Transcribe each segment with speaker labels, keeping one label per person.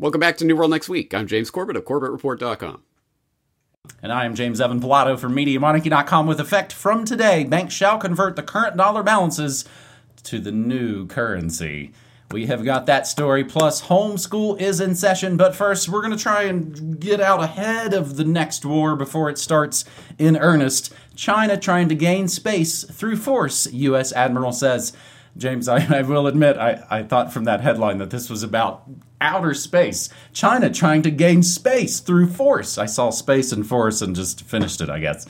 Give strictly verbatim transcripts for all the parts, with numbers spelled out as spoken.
Speaker 1: Welcome back to New World Next Week. I'm James Corbett of Corbett Report dot com.
Speaker 2: And I am James Evan Pilato from Media Monarchy dot com. With effect from today, banks shall convert the current dollar balances to the new currency. We have got that story, plus homeschool is in session. But first, we're going to try and get out ahead of the next war before it starts in earnest. China trying to gain space through force, U S Admiral says. James, I, I will admit, I, I thought from that headline that this was about outer space. China trying to gain space through force. I saw space and force and just finished it, I guess.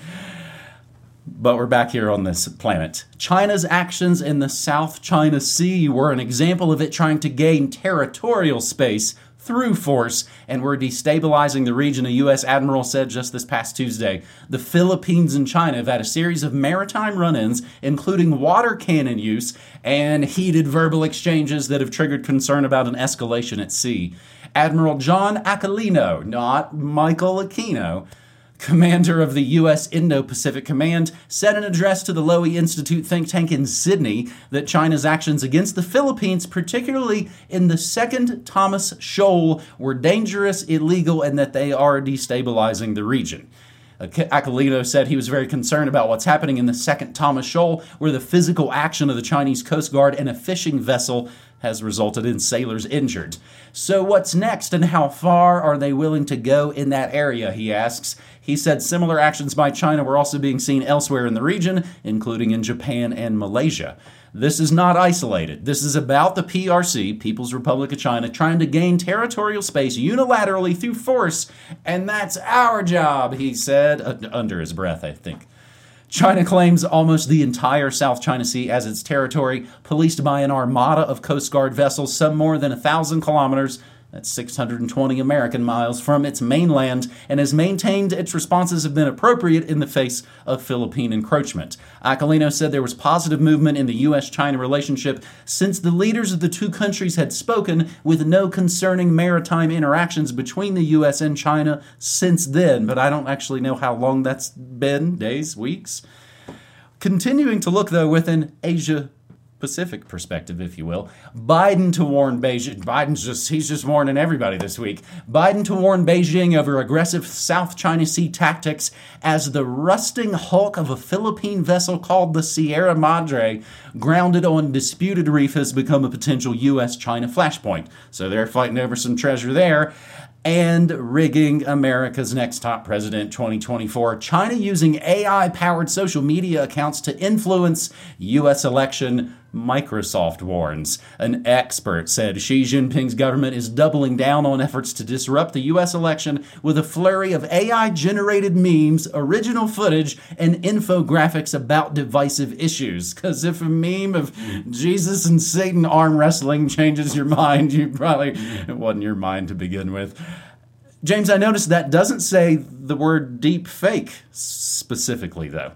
Speaker 2: But we're back here on this planet. China's actions in the South China Sea were an example of it trying to gain territorial space through force, and we're destabilizing the region, a U S admiral said just this past Tuesday. The Philippines and China have had a series of maritime run-ins, including water cannon use and heated verbal exchanges that have triggered concern about an escalation at sea. Admiral John Aquilino, not Michael Aquino, commander of the U S Indo-Pacific Command, said in an address to the Lowy Institute think tank in Sydney that China's actions against the Philippines, particularly in the Second Thomas Shoal, were dangerous, illegal, and that they are destabilizing the region. Aquilino said he was very concerned about what's happening in the Second Thomas Shoal, where the physical action of the Chinese Coast Guard and a fishing vessel has resulted in sailors injured. So what's next, and how far are they willing to go in that area, he asks. He said similar actions by China were also being seen elsewhere in the region, including in Japan and Malaysia. This is not isolated. This is about the P R C, People's Republic of China, trying to gain territorial space unilaterally through force, and that's our job, he said, uh, under his breath, I think. China claims almost the entire South China Sea as its territory, policed by an armada of Coast Guard vessels some more than a thousand kilometers, that's six hundred twenty American miles, from its mainland, and has maintained its responses have been appropriate in the face of Philippine encroachment. Aquilino said there was positive movement in the U S China relationship since the leaders of the two countries had spoken, with no concerning maritime interactions between the U S and China since then. But I don't actually know how long that's been, days, weeks. Continuing to look, though, with an Asia Pacific perspective, if you will. Biden to warn Beijing. Biden's just, he's just warning everybody this week. Biden to warn Beijing over aggressive South China Sea tactics as the rusting hulk of a Philippine vessel called the Sierra Madre, grounded on disputed reef, has become a potential U S China flashpoint. So they're fighting over some treasure there. And rigging America's next top president twenty twenty-four. China using A I-powered social media accounts to influence U S election, Microsoft warns. An expert said Xi Jinping's government is doubling down on efforts to disrupt the U S election with a flurry of A I-generated memes, original footage, and infographics about divisive issues. Because if a meme of Jesus and Satan arm wrestling changes your mind, you probably, it wasn't your mind to begin with. James, I noticed that doesn't say the word deep fake specifically, though.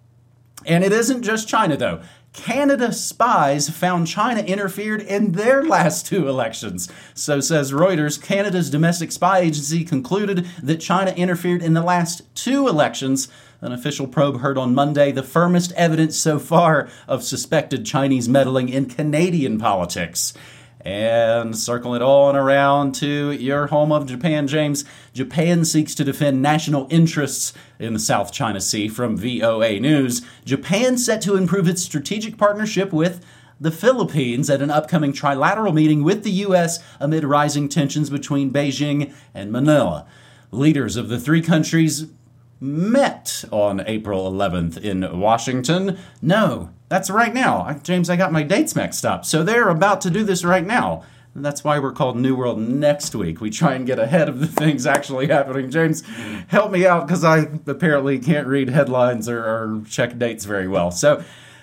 Speaker 2: And it isn't just China, though. Canada spies found China interfered in their last two elections. So says Reuters, Canada's domestic spy agency concluded that China interfered in the last two elections. An official probe heard on Monday the firmest evidence so far of suspected Chinese meddling in Canadian politics. And circling it on around to your home of Japan, James. Japan seeks to defend national interests in the South China Sea from V O A News. Japan set to improve its strategic partnership with the Philippines at an upcoming trilateral meeting with the U S amid rising tensions between Beijing and Manila. Leaders of the three countries met on April eleventh in Washington. No, that's right now. I, James, I got my dates mixed up. So they're about to do this right now. And that's why we're called New World Next Week. We try and get ahead of the things actually happening. James, help me out, because I apparently can't read headlines or, or check dates very well. So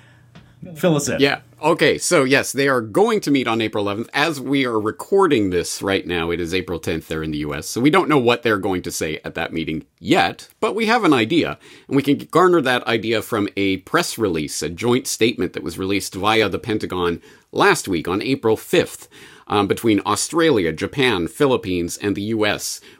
Speaker 2: fill us in.
Speaker 1: Yeah. Okay. So yes, they are going to meet on April eleventh. As we are recording this right now, it is April tenth there in the U S. So we don't know what they're going to say at that meeting yet, but we have an idea. And we can garner that idea from a press release, a joint statement that was released via the Pentagon last week on April fifth. Um, between Australia, Japan, Philippines, and the U S,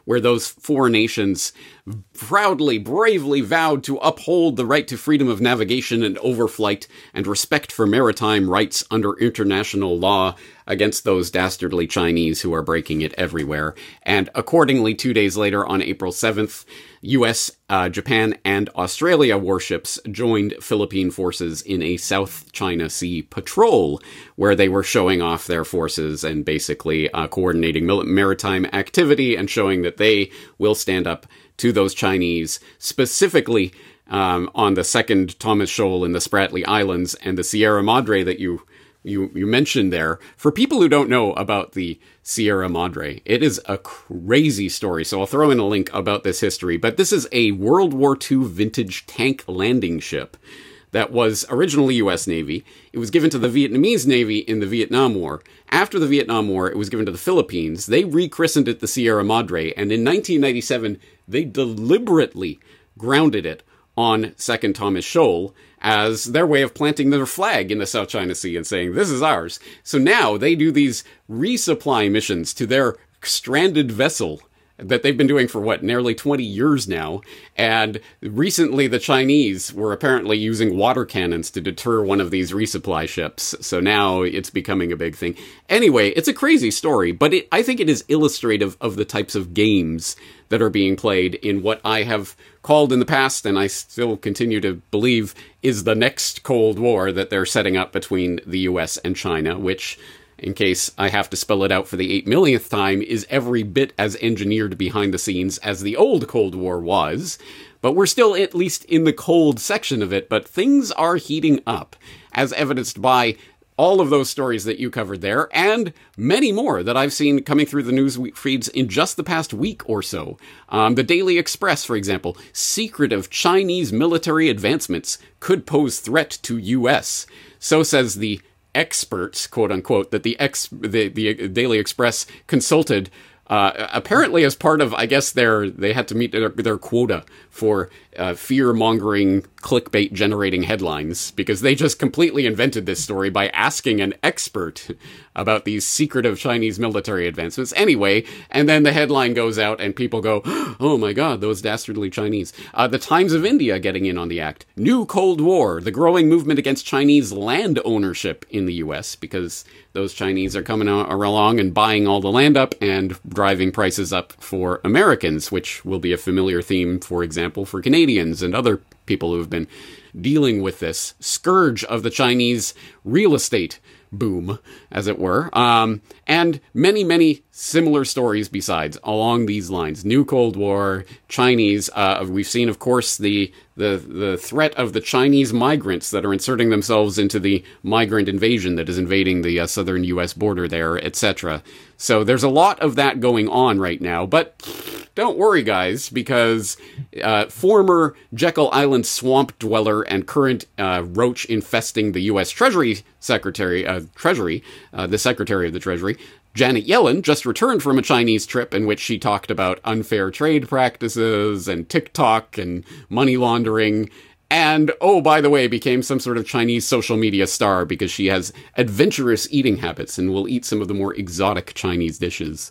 Speaker 1: where those four nations proudly, bravely vowed to uphold the right to freedom of navigation and overflight and respect for maritime rights under international law against those dastardly Chinese who are breaking it everywhere. And accordingly, two days later, on April seventh, U S, uh, Japan, and Australia warships joined Philippine forces in a South China Sea patrol, where they were showing off their forces and basically uh, coordinating mil- maritime activity and showing that they will stand up to those Chinese, specifically um, on the second Thomas Shoal in the Spratly Islands and the Sierra Madre that you You, you mentioned there. For people who don't know about the Sierra Madre, it is a crazy story. So I'll throw in a link about this history. But this is a World War Two vintage tank landing ship that was originally U S Navy. It was given to the Vietnamese Navy in the Vietnam War. After the Vietnam War, it was given to the Philippines. They rechristened it the Sierra Madre. And in nineteen ninety-seven, they deliberately grounded it on Second Thomas Shoal as their way of planting their flag in the South China Sea and saying, this is ours. So now they do these resupply missions to their stranded vessel that they've been doing for, what, nearly twenty years now. And recently the Chinese were apparently using water cannons to deter one of these resupply ships. So now it's becoming a big thing. Anyway, it's a crazy story, but it, I think it is illustrative of the types of games that are being played in what I have called in the past, and I still continue to believe, is the next Cold War that they're setting up between the U S and China, which, in case I have to spell it out for the eight millionth time, is every bit as engineered behind the scenes as the old Cold War was. But we're still at least in the cold section of it, but things are heating up, as evidenced by all of those stories that you covered there, and many more that I've seen coming through the news feeds in just the past week or so. Um, the Daily Express, for example, secretive Chinese military advancements could pose threat to U S. So says the experts, quote unquote, that the ex the, the Daily Express consulted, uh, apparently as part of, I guess, their they had to meet their, their quota for uh, fear-mongering, clickbait-generating headlines, because they just completely invented this story by asking an expert about these secretive Chinese military advancements. Anyway, and then the headline goes out and people go, oh my god, those dastardly Chinese. Uh, the Times of India getting in on the act. New Cold War, the growing movement against Chinese land ownership in the U S, because those Chinese are coming along and buying all the land up and driving prices up for Americans, which will be a familiar theme, for example, for Canadians and other people who have been dealing with this scourge of the Chinese real estate boom, as it were, um, and many, many similar stories besides along these lines. New Cold War, Chinese. Uh, we've seen, of course, the the the threat of the Chinese migrants that are inserting themselves into the migrant invasion that is invading the uh, southern U S border there, et cetera. So there's a lot of that going on right now, but don't worry, guys, because uh, former Jekyll Island swamp dweller and current uh, roach infesting the U S Treasury Secretary, uh, Treasury, uh, the Secretary of the Treasury, Janet Yellen, just returned from a Chinese trip in which she talked about unfair trade practices and TikTok and money laundering. And, oh, by the way, became some sort of Chinese social media star because she has adventurous eating habits and will eat some of the more exotic Chinese dishes.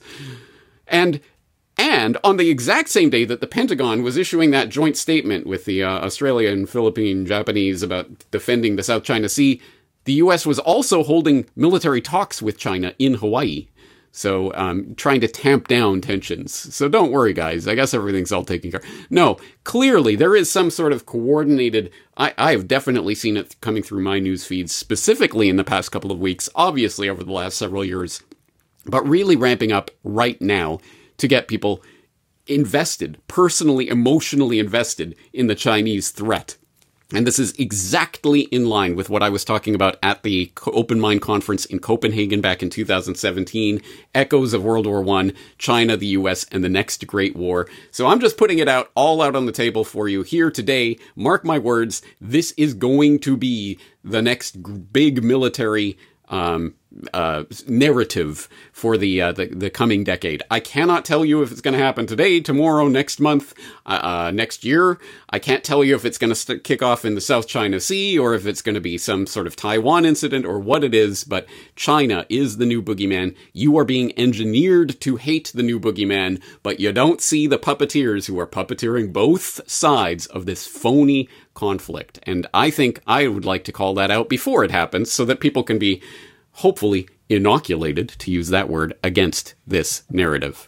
Speaker 1: And And on the exact same day that the Pentagon was issuing that joint statement with the uh, Australian, Philippine, Japanese about defending the South China Sea, the U S was also holding military talks with China in Hawaii. So, um, trying to tamp down tensions. So don't worry, guys. I guess everything's all taken care of. No, clearly there is some sort of coordinated... I, I have definitely seen it coming through my news feeds, specifically in the past couple of weeks, obviously over the last several years, but really ramping up right now to get people invested, personally, emotionally invested in the Chinese threat. And this is exactly in line with what I was talking about at the Open Mind Conference in Copenhagen back in two thousand seventeen. Echoes of World War One, China, the U S, and the next Great War. So I'm just putting it out, all out on the table for you here today. Mark my words, this is going to be the next big military um uh, narrative for the, uh, the the coming decade. I cannot tell you if it's going to happen today, tomorrow, next month, uh, uh, next year. I can't tell you if it's going to st- kick off in the South China Sea or if it's going to be some sort of Taiwan incident or what it is, but China is the new boogeyman. You are being engineered to hate the new boogeyman, but you don't see the puppeteers who are puppeteering both sides of this phony conflict. And I think I would like to call that out before it happens so that people can be hopefully inoculated, to use that word, against this narrative.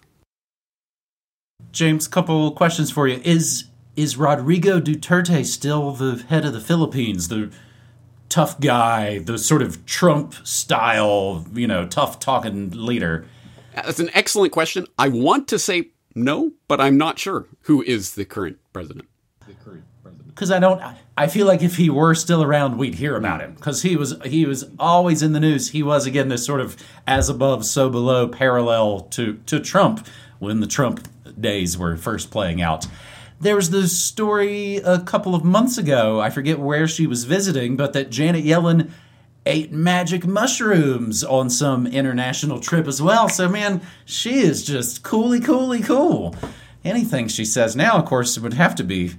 Speaker 2: James, couple questions for you. Is is Rodrigo Duterte still the head of the Philippines, the tough guy, the sort of Trump-style, you know, tough-talking leader?
Speaker 1: That's an excellent question. I want to say no, but I'm not sure who is the current president. The current president.
Speaker 2: Because I don't, I feel like if he were still around, we'd hear about him. Because he was, he was always in the news. He was, again, this sort of as above, so below parallel to, to Trump when the Trump days were first playing out. There was this story a couple of months ago, I forget where she was visiting, but that Janet Yellen ate magic mushrooms on some international trip as well. So, man, she is just coolly, coolly cool. Anything she says now, of course, would have to be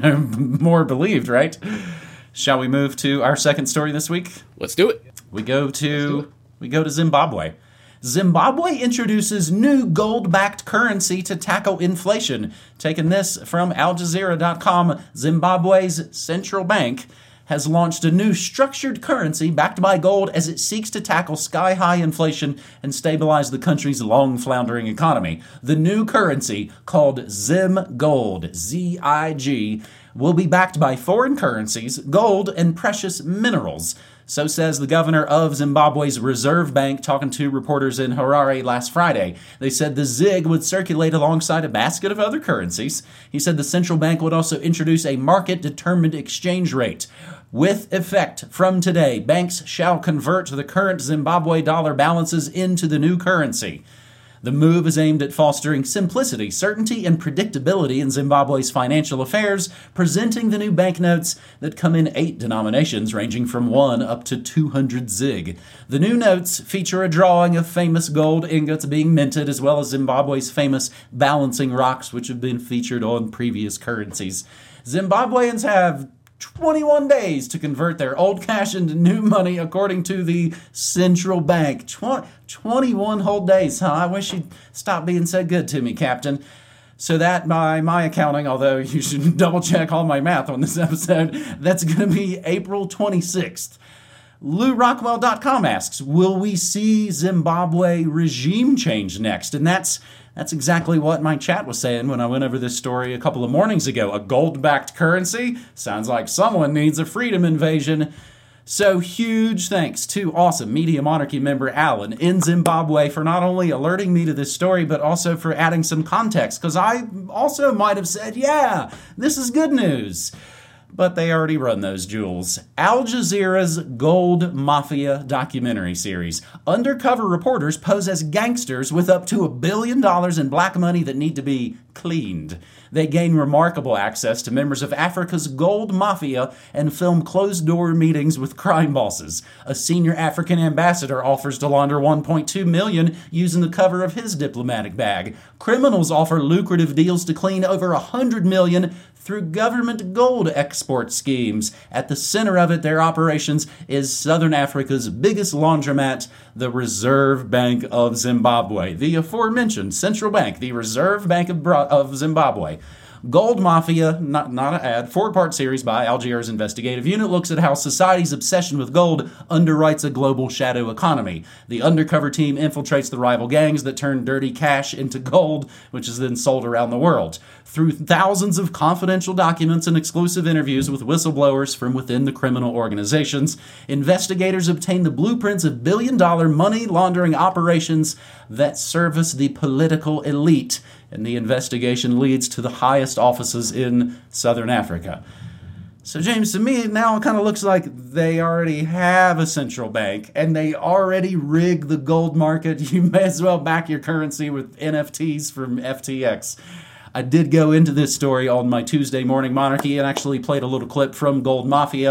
Speaker 2: more believed, right? Shall we move to our second story this week?
Speaker 1: Let's do it.
Speaker 2: We go to we go to Zimbabwe. Zimbabwe introduces new gold-backed currency to tackle inflation. Taking this from Al Jazeera dot com, Zimbabwe's central bank has launched a new structured currency backed by gold as it seeks to tackle sky-high inflation and stabilize the country's long-floundering economy. The new currency, called Zim Gold, Z I G, will be backed by foreign currencies, gold, and precious minerals. So says the governor of Zimbabwe's Reserve Bank talking to reporters in Harare last Friday. They said the ZiG would circulate alongside a basket of other currencies. He said the central bank would also introduce a market-determined exchange rate. With effect from today, banks shall convert the current Zimbabwe dollar balances into the new currency. The move is aimed at fostering simplicity, certainty, and predictability in Zimbabwe's financial affairs, presenting the new banknotes that come in eight denominations ranging from one up to two hundred ZiG. The new notes feature a drawing of famous gold ingots being minted, as well as Zimbabwe's famous balancing rocks, which have been featured on previous currencies. Zimbabweans have twenty-one days to convert their old cash into new money, according to the central bank. Tw- twenty-one whole days, huh? I wish you'd stop being so good to me, Captain. So that, by my accounting, although you should double-check all my math on this episode, that's going to be April twenty-sixth. Lou Rockwell dot com asks, will we see Zimbabwe regime change next? And that's That's exactly what my chat was saying when I went over this story a couple of mornings ago. A gold-backed currency? Sounds like someone needs a freedom invasion. So huge thanks to awesome Media Monarchy member Alan in Zimbabwe for not only alerting me to this story, but also for adding some context, because I also might have said, yeah, this is good news. But they already run those jewels. Al Jazeera's Gold Mafia documentary series. Undercover reporters pose as gangsters with up to a billion dollars in black money that need to be cleaned. They gain remarkable access to members of Africa's gold mafia and film closed-door meetings with crime bosses. A senior African ambassador offers to launder one point two million dollars using the cover of his diplomatic bag. Criminals offer lucrative deals to clean over one hundred million dollars through government gold export schemes. At the center of it, their operations is Southern Africa's biggest laundromat, the Reserve Bank of Zimbabwe. The aforementioned central bank, the Reserve Bank of, Bro- of Zimbabwe. Gold Mafia, not, not an ad, four-part series by Al Jazeera's investigative unit, looks at how society's obsession with gold underwrites a global shadow economy. The undercover team infiltrates the rival gangs that turn dirty cash into gold, which is then sold around the world. Through thousands of confidential documents and exclusive interviews with whistleblowers from within the criminal organizations, investigators obtain the blueprints of billion-dollar money laundering operations that service the political elite, and the investigation leads to the highest offices in Southern Africa. So, James, to me, it now kind of looks like they already have a central bank, and they already rig the gold market. You may as well back your currency with N F Ts from F T X. I did go into this story on my Tuesday Morning Monarchy and actually played a little clip from Gold Mafia,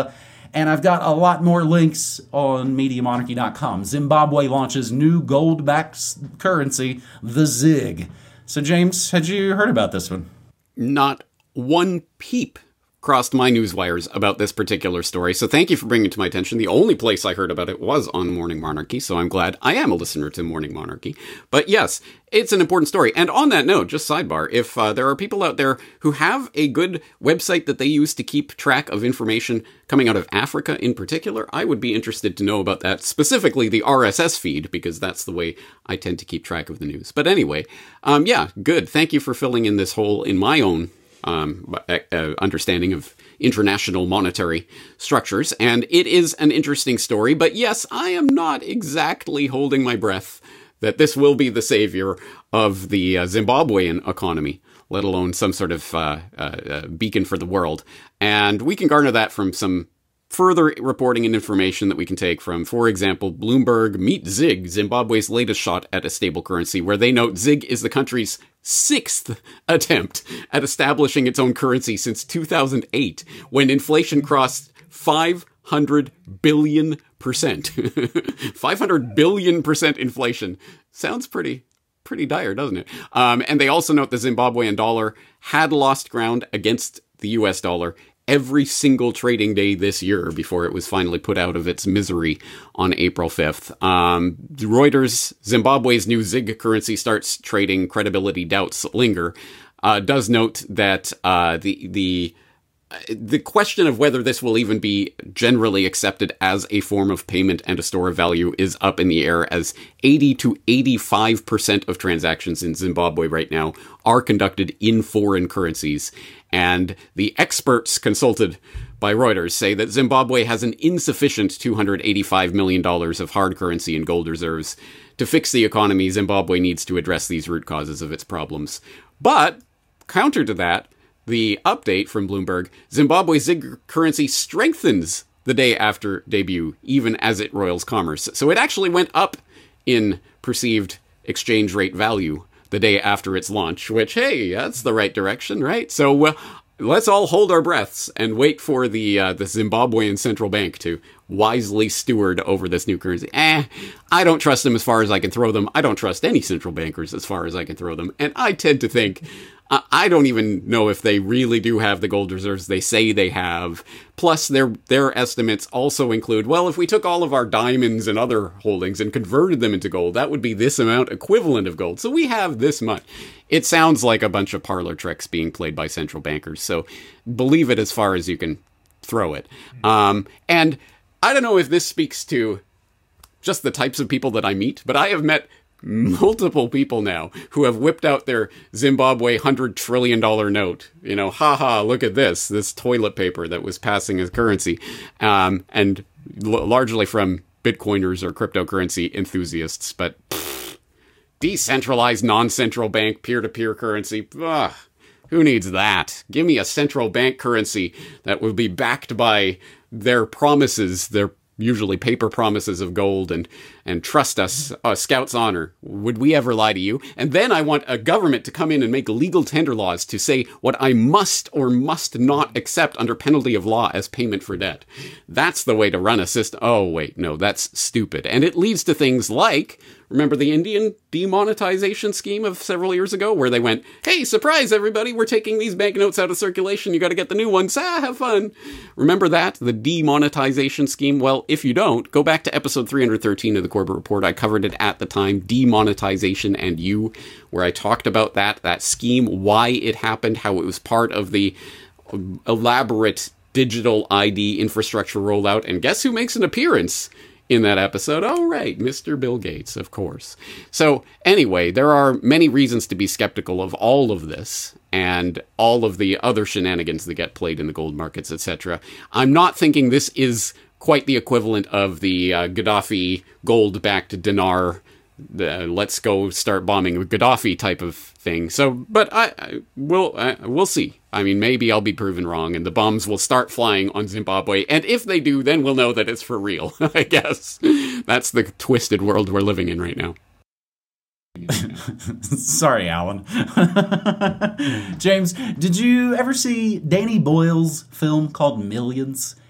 Speaker 2: And I've got a lot more links on media monarchy dot com. Zimbabwe launches new gold-backed currency, the ZiG. So, James, had you heard about this one?
Speaker 1: Not one peep crossed my news wires about this particular story, so thank you for bringing it to my attention. The only place I heard about it was on Morning Monarchy, so I'm glad I am a listener to Morning Monarchy. But yes, it's an important story. And on that note, just sidebar, if uh, there are people out there who have a good website that they use to keep track of information coming out of Africa in particular, I would be interested to know about that, specifically the R S S feed, because that's the way I tend to keep track of the news. But anyway, um, yeah, good. Thank you for filling in this hole in my own Um, uh, understanding of international monetary structures, and it is an interesting story, but yes, I am not exactly holding my breath that this will be the savior of the uh, Zimbabwean economy, let alone some sort of uh, uh, uh, beacon for the world. And we can garner that from some further reporting and information that we can take from, for example, Bloomberg Meet ZiG, Zimbabwe's latest shot at a stable currency, where they note ZiG is the country's sixth attempt at establishing its own currency since two thousand eight, when inflation crossed five hundred billion percent. five hundred billion percent inflation. Sounds pretty pretty dire, doesn't it? Um, and they also note the Zimbabwean dollar had lost ground against the U S dollar every single trading day this year before it was finally put out of its misery on April fifth. Um, Reuters, Zimbabwe's new ZiG currency starts trading, credibility doubts linger, uh, does note that uh, the the the question of whether this will even be generally accepted as a form of payment and a store of value is up in the air, as eighty to eighty-five percent of transactions in Zimbabwe right now are conducted in foreign currencies. And the experts consulted by Reuters say that Zimbabwe has an insufficient two hundred eighty-five million dollars of hard currency and gold reserves. To fix the economy, Zimbabwe needs to address these root causes of its problems. But, counter to that, the update from Bloomberg, Zimbabwe's ZiG currency strengthens the day after debut, even as it roils commerce. So it actually went up in perceived exchange rate value the day after its launch, which, hey, that's the right direction, right? So uh, let's all hold our breaths and wait for the uh, the Zimbabwean central bank to wisely steward over this new currency. Eh, I don't trust them as far as I can throw them. I don't trust any central bankers as far as I can throw them. And I tend to think, uh, I don't even know if they really do have the gold reserves they say they have. Plus, their their estimates also include, well, if we took all of our diamonds and other holdings and converted them into gold, that would be this amount equivalent of gold. So we have this much. It sounds like a bunch of parlor tricks being played by central bankers. So believe it as far as you can throw it. Um, and I don't know if this speaks to just the types of people that I meet, but I have met multiple people now who have whipped out their Zimbabwe one hundred trillion dollars note. You know, haha, look at this, this toilet paper that was passing as currency. Um, and l- largely from Bitcoiners or cryptocurrency enthusiasts, but pff, decentralized, non-central bank, peer-to-peer currency, ugh. Who needs that? Give me a central bank currency that will be backed by their promises, their usually paper promises of gold, and and trust us, uh, Scout's honor. Would we ever lie to you? And then I want a government to come in and make legal tender laws to say what I must or must not accept under penalty of law as payment for debt. That's the way to run a system. Oh, wait, no, that's stupid. And it leads to things like, remember the Indian demonetization scheme of several years ago, where they went, hey, surprise, everybody, we're taking these banknotes out of circulation. You got to get the new ones. Ah, have fun. Remember that? The demonetization scheme? Well, if you don't, go back to episode three hundred thirteen of the Corbett Report. I covered it at the time, Demonetization and You, where I talked about that, that scheme, why it happened, how it was part of the elaborate digital I D infrastructure rollout. And guess who makes an appearance in that episode? Oh, right, Mister Bill Gates, of course. So anyway, there are many reasons to be skeptical of all of this and all of the other shenanigans that get played in the gold markets, et cetera. I'm not thinking this is quite the equivalent of the uh, Gaddafi gold-backed dinar, the let's go start bombing with Gaddafi type of thing. So, but I, I will, uh, we'll see. I mean, maybe I'll be proven wrong and the bombs will start flying on Zimbabwe. And if they do, then we'll know that it's for real, I guess. That's the twisted world we're living in right now.
Speaker 2: Sorry, Alan. James, did you ever see Danny Boyle's film called Millions?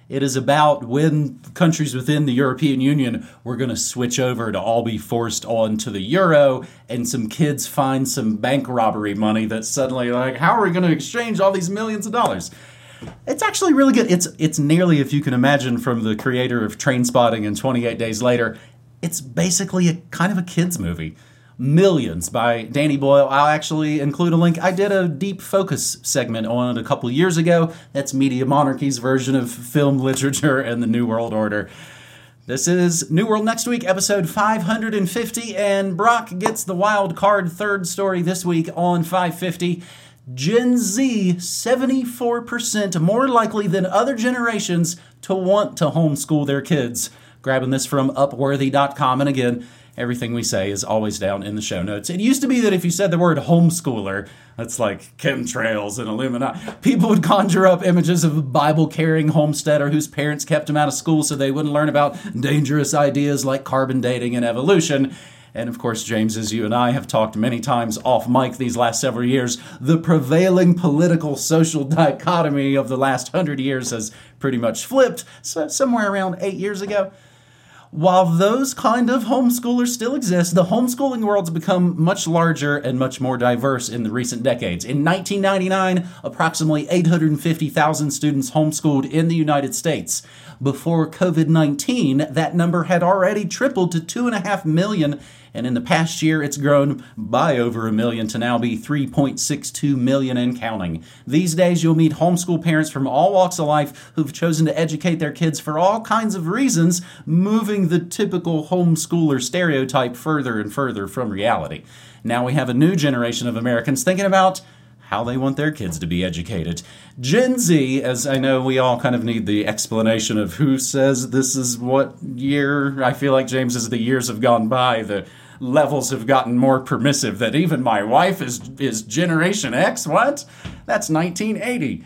Speaker 2: It is about when countries within the European Union were going to switch over to all be forced onto the euro, and some kids find some bank robbery money that's suddenly like, how are we going to exchange all these millions of dollars? It's actually really good. It's it's nearly, if you can imagine, from the creator of Trainspotting and twenty-eight Days Later, it's basically a kind of a kids movie. Millions by Danny Boyle. I'll actually include a link. I did a deep focus segment on it a couple years ago. That's Media Monarchy's version of film literature and the New World Order. This is New World Next Week, episode five hundred fifty, and Brock gets the wild card third story this week on five fifty. Gen Z, seventy-four percent more likely than other generations to want to homeschool their kids. Grabbing this from Upworthy dot com, and again, everything we say is always down in the show notes. It used to be that if you said the word homeschooler, that's like chemtrails and Illuminati, people would conjure up images of a Bible-carrying homesteader whose parents kept him out of school so they wouldn't learn about dangerous ideas like carbon dating and evolution. And of course, James, as you and I have talked many times off mic these last several years, the prevailing political social dichotomy of the last hundred years has pretty much flipped, so somewhere around eight years ago. While those kind of homeschoolers still exist, the homeschooling world's become much larger and much more diverse in the recent decades. In nineteen ninety-nine, approximately eight hundred fifty thousand students homeschooled in the United States. Before covid nineteen, that number had already tripled to two point five million, and in the past year, it's grown by over a million to now be three point six two million and counting. These days, you'll meet homeschool parents from all walks of life who've chosen to educate their kids for all kinds of reasons, moving the typical homeschooler stereotype further and further from reality. Now we have a new generation of Americans thinking about how they want their kids to be educated. Gen Z, as I know we all kind of need the explanation of who says this is what year. I feel like, James, as the years have gone by, the levels have gotten more permissive, that even my wife is is Generation X. What? That's nineteen eighty.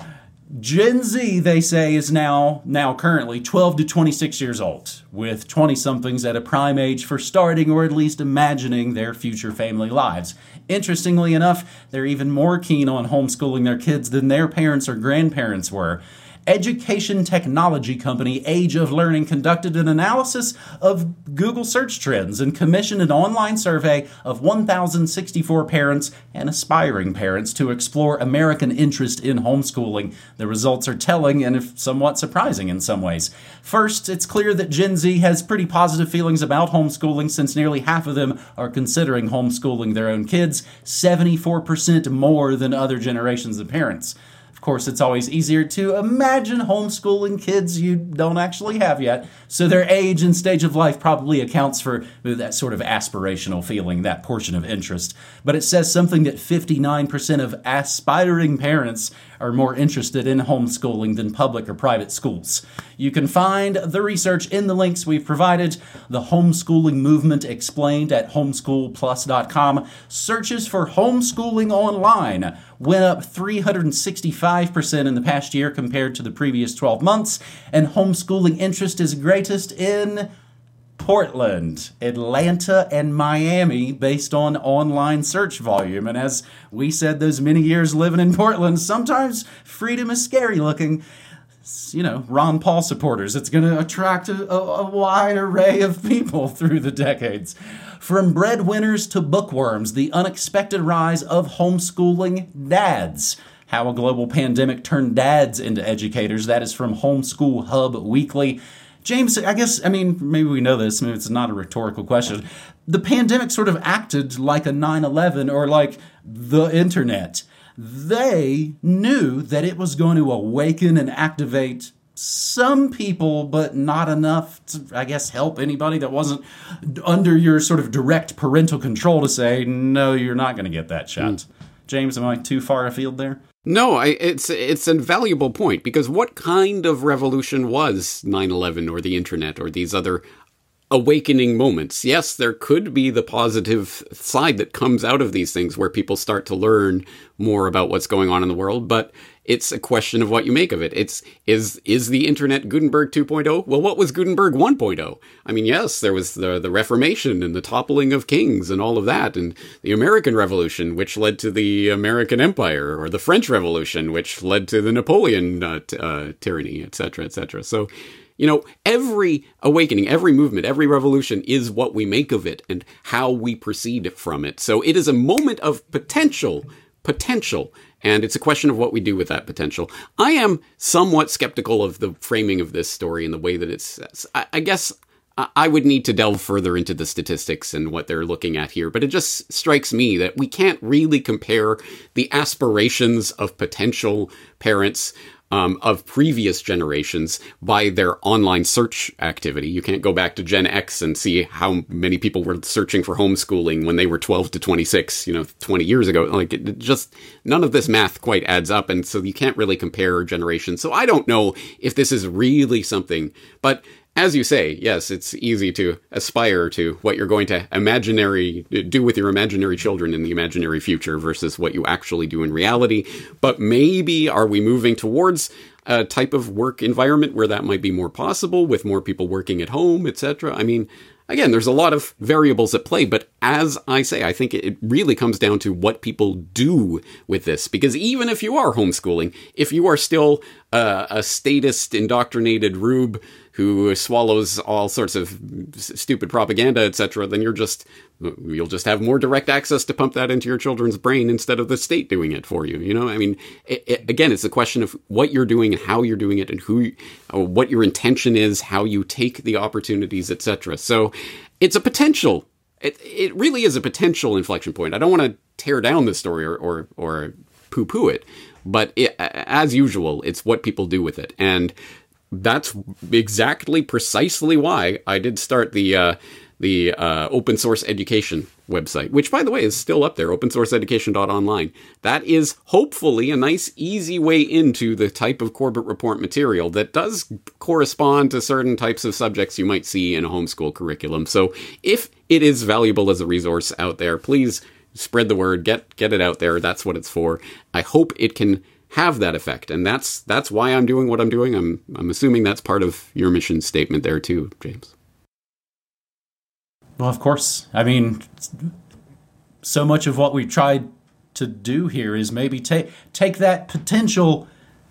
Speaker 2: Gen Z, they say, is now, now currently twelve to twenty-six years old, with twenty-somethings at a prime age for starting or at least imagining their future family lives. Interestingly enough, they're even more keen on homeschooling their kids than their parents or grandparents were. Education technology company Age of Learning conducted an analysis of Google search trends and commissioned an online survey of one thousand sixty-four parents and aspiring parents to explore American interest in homeschooling. The results are telling and if somewhat surprising in some ways. First, it's clear that Gen Z has pretty positive feelings about homeschooling, since nearly half of them are considering homeschooling their own kids, seventy-four percent more than other generations of parents. Of course, it's always easier to imagine homeschooling kids you don't actually have yet, so their age and stage of life probably accounts for that sort of aspirational feeling, that portion of interest. But it says something that fifty-nine percent of aspiring parents are more interested in homeschooling than public or private schools. You can find the research in the links we've provided. The homeschooling movement explained at homeschool plus dot com. Searches for homeschooling online went up three hundred sixty-five percent in the past year compared to the previous twelve months, and homeschooling interest is greatest in Portland, Atlanta, and Miami based on online search volume. And as we said those many years living in Portland, sometimes freedom is scary looking. You know, Ron Paul supporters. It's going to attract a, a, a wide array of people through the decades. From breadwinners to bookworms, the unexpected rise of homeschooling dads. How a global pandemic turned dads into educators. That is from Homeschool Hub Weekly. James, I guess, I mean, maybe we know this. Maybe it's not a rhetorical question. The pandemic sort of acted like a nine eleven or like the internet. They knew that it was going to awaken and activate some people, but not enough to, I guess, help anybody that wasn't under your sort of direct parental control to say, no, you're not going to get that shot. Mm. James, am I too far afield there?
Speaker 1: No, I, it's it's a valuable point, because what kind of revolution was nine eleven or the internet or these other awakening moments. Yes, there could be the positive side that comes out of these things where people start to learn more about what's going on in the world, but it's a question of what you make of it. It's, is, is the internet Gutenberg two point oh? Well, what was Gutenberg one point oh? I mean, yes, there was the, the Reformation and the toppling of kings and all of that, and the American Revolution, which led to the American Empire, or the French Revolution, which led to the Napoleon uh, t- uh, tyranny, et cetera, et cetera. So, you know, every awakening, every movement, every revolution is what we make of it and how we proceed from it. So it is a moment of potential, potential, and it's a question of what we do with that potential. I am somewhat skeptical of the framing of this story and the way that it's, I, I guess I would need to delve further into the statistics and what they're looking at here, but it just strikes me that we can't really compare the aspirations of potential parents Um, of previous generations by their online search activity. You can't go back to Gen X and see how many people were searching for homeschooling when they were twelve to twenty-six, you know, twenty years ago. Like, it just, none of this math quite adds up, and so you can't really compare generations. So I don't know if this is really something, but as you say, yes, it's easy to aspire to what you're going to imaginary do with your imaginary children in the imaginary future versus what you actually do in reality. But maybe are we moving towards a type of work environment where that might be more possible with more people working at home, et cetera? I mean, again, there's a lot of variables at play, but as I say, I think it really comes down to what people do with this. Because even if you are homeschooling, if you are still uh, a statist, indoctrinated rube who swallows all sorts of stupid propaganda, et cetera, then you're just, you'll just have more direct access to pump that into your children's brain instead of the state doing it for you. You know, I mean, it, it, again, it's a question of what you're doing and how you're doing it and who, what your intention is, how you take the opportunities, et cetera. So it's a potential. It it really is a potential inflection point. I don't want to tear down this story or or, or poo-poo it, but it, as usual, it's what people do with it. And that's exactly precisely why I did start the uh, the uh, open source education website, which, by the way, is still up there, open source education dot online. That is hopefully a nice, easy way into the type of Corbett Report material that does correspond to certain types of subjects you might see in a homeschool curriculum. So if it is valuable as a resource out there, please spread the word, get get it out there. That's what it's for. I hope it can have that effect, and that's that's why I'm doing what I'm doing. I'm I'm assuming that's part of your mission statement there too, James.
Speaker 2: Well, of course. I mean, so much of what we tried to do here is maybe take take that potential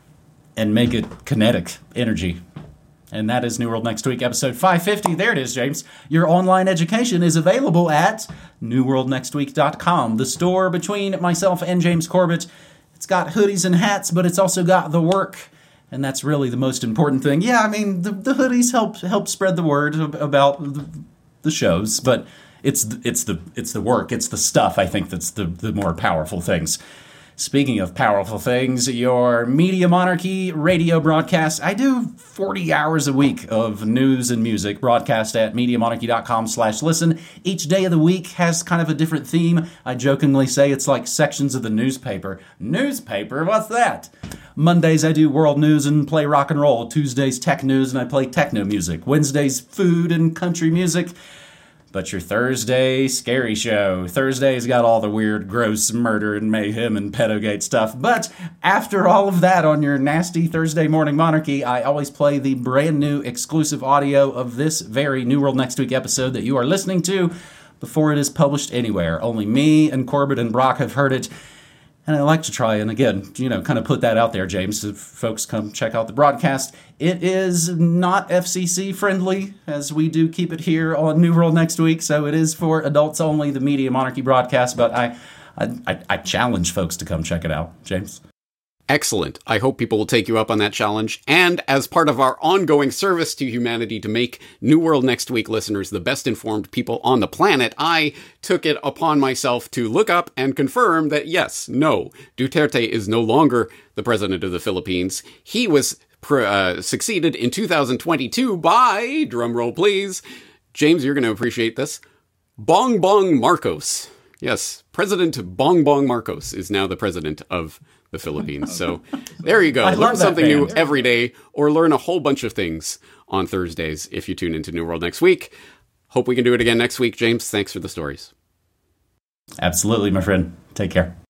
Speaker 2: and make it kinetic energy. And that is New World Next Week, episode five fifty. There it is, James. Your online education is available at new world next week dot com, the store between myself and James Corbett. It's got hoodies and hats, but it's also got the work, and that's really the most important thing. Yeah, I mean, the, the hoodies help help spread the word about the, the shows, but it's it's the it's the work, it's the stuff, I think, that's the, the more powerful things. Speaking of powerful things, your Media Monarchy radio broadcast. I do forty hours a week of news and music broadcast at media monarchy dot com slash listen. Each day of the week has kind of a different theme. I jokingly say it's like sections of the newspaper. Newspaper? What's that? Mondays I do world news and play rock and roll. Tuesdays tech news and I play techno music. Wednesdays food and country music. But your Thursday scary show. Thursday's got all the weird, gross murder and mayhem and pedogate stuff. But after all of that on your nasty Thursday morning monarchy, I always play the brand new exclusive audio of this very New World Next Week episode that you are listening to before it is published anywhere. Only me and Corbett and Brock have heard it. And I like to try and, again, you know, kind of put that out there, James, if folks come check out the broadcast. It is not F C C friendly, as we do keep it here on New World Next Week, so it is for adults only, the Media Monarchy broadcast, but I, I, I challenge folks to come check it out. James?
Speaker 1: Excellent. I hope people will take you up on that challenge. And as part of our ongoing service to humanity to make New World Next Week listeners the best informed people on the planet, I took it upon myself to look up and confirm that, yes, no, Duterte is no longer the president of the Philippines. He was uh, succeeded in two thousand twenty-two by, drumroll please, James, you're going to appreciate this, Bongbong Marcos. Yes, President Bongbong Marcos is now the president of the Philippines. So there you go. Learn something new every day, or learn a whole bunch of things on Thursdays if you tune into New World Next Week. Hope we can do it again next week. James, thanks for the stories.
Speaker 2: Absolutely, my friend. Take care.